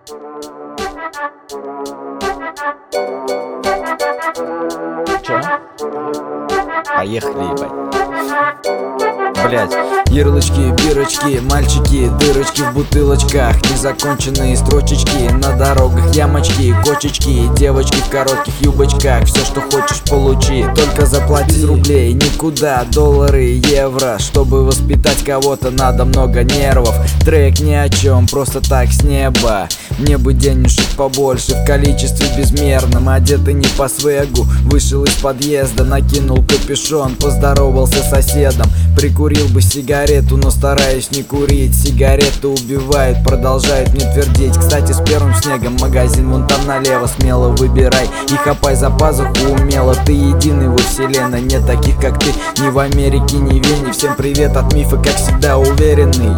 Чё? Поехали, ебать. Блять, ярлычки, бирочки, мальчики, дырочки в бутылочках, незаконченные строчечки, на дорогах ямочки, кочечки, девочки в коротких юбочках. Все, что хочешь, получи, только заплати. Без рублей никуда, доллары, евро. Чтобы воспитать кого-то, надо много нервов. Трек ни о чем, просто так с неба. Мне бы денежек побольше, в количестве безмерном. Одетый не по свегу, вышел из подъезда, накинул капюшон, поздоровался с соседом. Прикурил бы сигарету, но стараюсь не курить. Сигарета убивает, продолжает мне твердить. Кстати, с первым снегом магазин вон там налево. Смело выбирай и хапай за пазуху умело. Ты единый во вселенной, нет таких как ты ни в Америке, ни в Вене. Всем привет от Мифа, как всегда уверенный.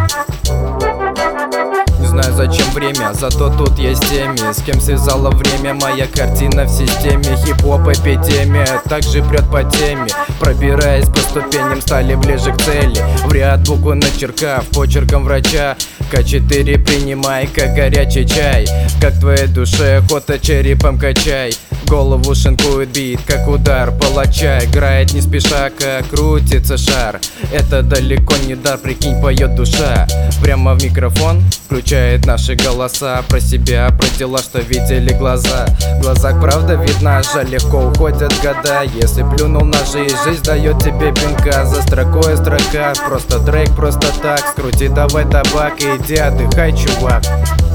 Не знаю, зачем время, зато тут есть теми. С кем связало время, моя картина в системе. Хип-хоп эпидемия, также прет по теме. Пробираясь по ступеням, стали ближе к цели. В ряд буквы начеркав, почерком врача. К4 принимай, как горячий чай. Как твоей душе охота, черепом качай. Голову шинкует бит, как удар палача. Играет не спеша, как крутится шар. Это далеко не дар, прикинь, поет душа. Прямо в микрофон включает наши голоса. Про себя, про дела, что видели глаза. В глазах правда видна, жаль, легко уходят года. Если плюнул на жизнь, жизнь дает тебе пинка. За строкой строка, просто трек, просто так. Скрути давай табак и иди отдыхай, чувак.